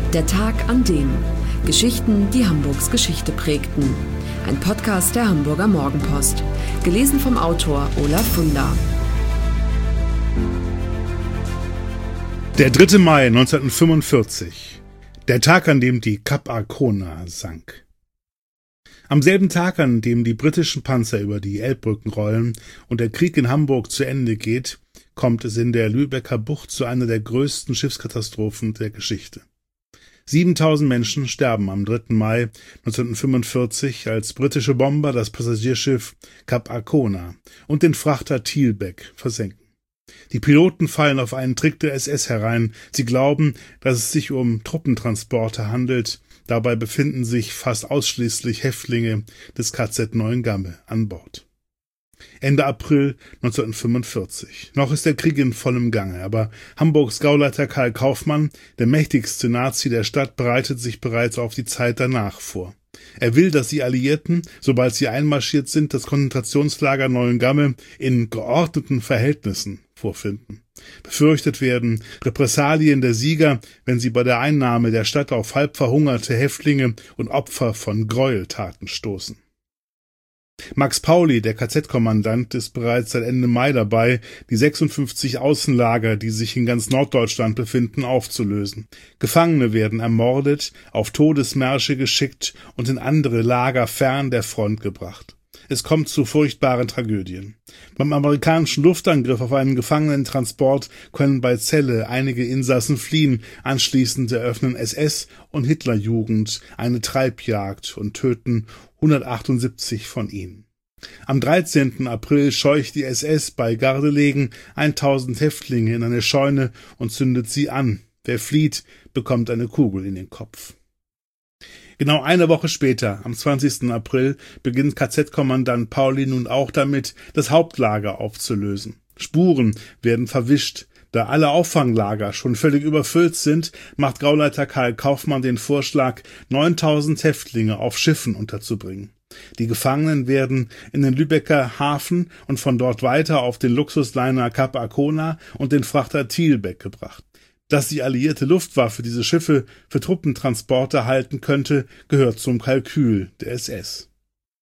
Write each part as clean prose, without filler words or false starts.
Der Tag an dem. Geschichten, die Hamburgs Geschichte prägten. Ein Podcast der Hamburger Morgenpost. Gelesen vom Autor Olaf Funder. Der 3. Mai 1945. Der Tag, an dem die Cap Arcona sank. Am selben Tag, an dem die britischen Panzer über die Elbbrücken rollen und der Krieg in Hamburg zu Ende geht, kommt es in der Lübecker Bucht zu einer der größten Schiffskatastrophen der Geschichte. 7000 Menschen sterben am 3. Mai 1945, als britische Bomber das Passagierschiff Cap Arcona und den Frachter Thielbeck versenken. Die Piloten fallen auf einen Trick der SS herein. Sie glauben, dass es sich um Truppentransporte handelt. Dabei befinden sich fast ausschließlich Häftlinge des KZ Neuengamme an Bord. Ende April 1945. Noch ist der Krieg in vollem Gange, aber Hamburgs Gauleiter Karl Kaufmann, der mächtigste Nazi der Stadt, bereitet sich bereits auf die Zeit danach vor. Er will, dass die Alliierten, sobald sie einmarschiert sind, das Konzentrationslager Neuengamme in geordneten Verhältnissen vorfinden. Befürchtet werden Repressalien der Sieger, wenn sie bei der Einnahme der Stadt auf halb verhungerte Häftlinge und Opfer von Gräueltaten stoßen. Max Pauli, der KZ-Kommandant, ist bereits seit Ende Mai dabei, die 56 Außenlager, die sich in ganz Norddeutschland befinden, aufzulösen. Gefangene werden ermordet, auf Todesmärsche geschickt und in andere Lager fern der Front gebracht. Es kommt zu furchtbaren Tragödien. Beim amerikanischen Luftangriff auf einen Gefangenentransport können bei Celle einige Insassen fliehen. Anschließend eröffnen SS und Hitlerjugend eine Treibjagd und töten 178 von ihnen. Am 13. April scheucht die SS bei Gardelegen 1000 Häftlinge in eine Scheune und zündet sie an. Wer flieht, bekommt eine Kugel in den Kopf. Genau eine Woche später, am 20. April, beginnt KZ-Kommandant Pauli nun auch damit, das Hauptlager aufzulösen. Spuren werden verwischt. Da alle Auffanglager schon völlig überfüllt sind, macht Gauleiter Karl Kaufmann den Vorschlag, 9000 Häftlinge auf Schiffen unterzubringen. Die Gefangenen werden in den Lübecker Hafen und von dort weiter auf den Luxusliner Cap Arcona und den Frachter Thielbeck gebracht. Dass die alliierte Luftwaffe diese Schiffe für Truppentransporte halten könnte, gehört zum Kalkül der SS.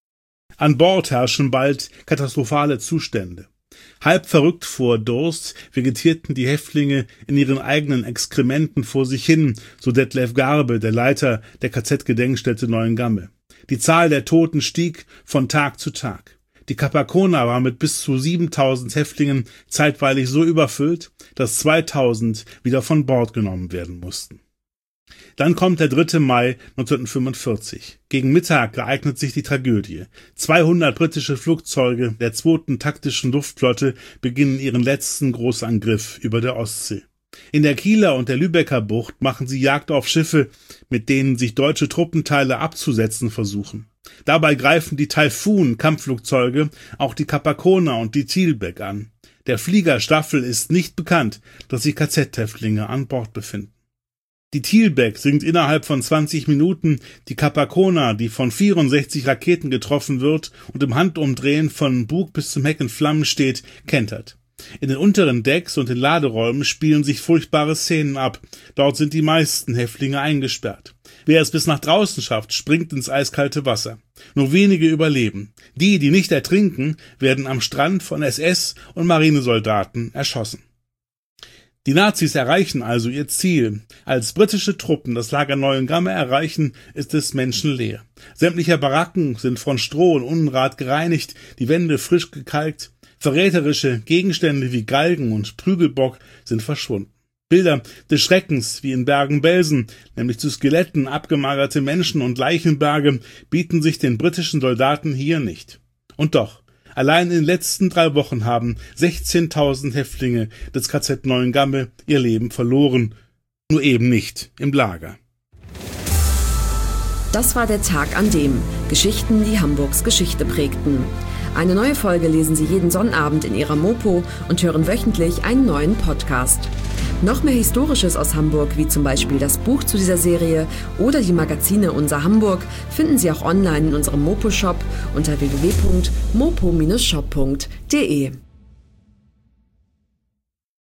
An Bord herrschen bald katastrophale Zustände. Halb verrückt vor Durst vegetierten die Häftlinge in ihren eigenen Exkrementen vor sich hin, so Detlef Garbe, der Leiter der KZ-Gedenkstätte Neuengamme. Die Zahl der Toten stieg von Tag zu Tag. Die Cap Arcona war mit bis zu 7000 Häftlingen zeitweilig so überfüllt, dass 2000 wieder von Bord genommen werden mussten. Dann kommt der 3. Mai 1945. Gegen Mittag ereignet sich die Tragödie. 200 britische Flugzeuge der 2. taktischen Luftflotte beginnen ihren letzten Großangriff über der Ostsee. In der Kieler und der Lübecker Bucht machen sie Jagd auf Schiffe, mit denen sich deutsche Truppenteile abzusetzen versuchen. Dabei greifen die Taifun-Kampfflugzeuge auch die Cap Arcona und die Thielbeck an. Der Fliegerstaffel ist nicht bekannt, dass sich KZ-Häftlinge an Bord befinden. Die Thielbeck sinkt innerhalb von 20 Minuten, die Cap Arcona, die von 64 Raketen getroffen wird und im Handumdrehen von Bug bis zum Heck in Flammen steht, kentert. In den unteren Decks und den Laderäumen spielen sich furchtbare Szenen ab. Dort sind die meisten Häftlinge eingesperrt. Wer es bis nach draußen schafft, springt ins eiskalte Wasser. Nur wenige überleben. Die, die nicht ertrinken, werden am Strand von SS und Marinesoldaten erschossen. Die Nazis erreichen also ihr Ziel. Als britische Truppen das Lager Neuengamme erreichen, ist es menschenleer. Sämtliche Baracken sind von Stroh und Unrat gereinigt, die Wände frisch gekalkt. Verräterische Gegenstände wie Galgen und Prügelbock sind verschwunden. Bilder des Schreckens wie in Bergen-Belsen, nämlich zu Skeletten abgemagerte Menschen und Leichenberge, bieten sich den britischen Soldaten hier nicht. Und doch, allein in den letzten 3 Wochen haben 16.000 Häftlinge des KZ Neuengamme ihr Leben verloren, nur eben nicht im Lager. Das war der Tag an dem. Geschichten, die Hamburgs Geschichte prägten. Eine neue Folge lesen Sie jeden Sonnabend in Ihrer Mopo und hören wöchentlich einen neuen Podcast. Noch mehr Historisches aus Hamburg, wie zum Beispiel das Buch zu dieser Serie oder die Magazine Unser Hamburg, finden Sie auch online in unserem Mopo-Shop unter www.mopo-shop.de.